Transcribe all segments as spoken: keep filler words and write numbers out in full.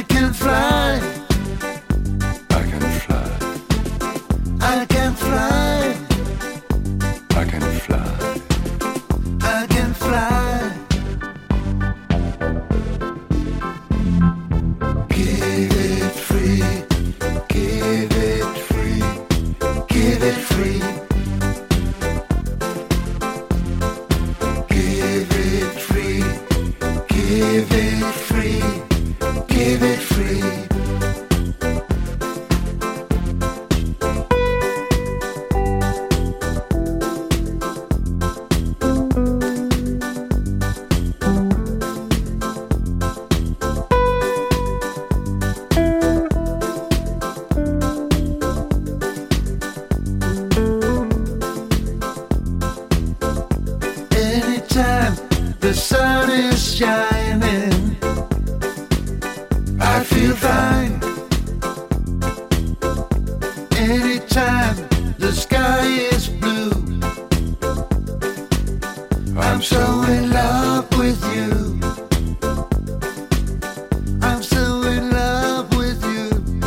I can fly. I can fly. I can fly. I can fly. I can fly. Give it free. Give it free. Give it free. Give it free. Give it free. Give it free. Anytime the sun is shining, I feel fine. Anytime the sky is blue, I'm so in love with you. I'm so in love with you.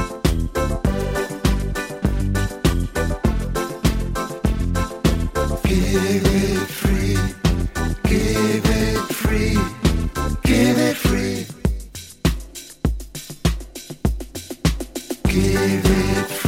Give it free. Give it free. Give it free. Give it free.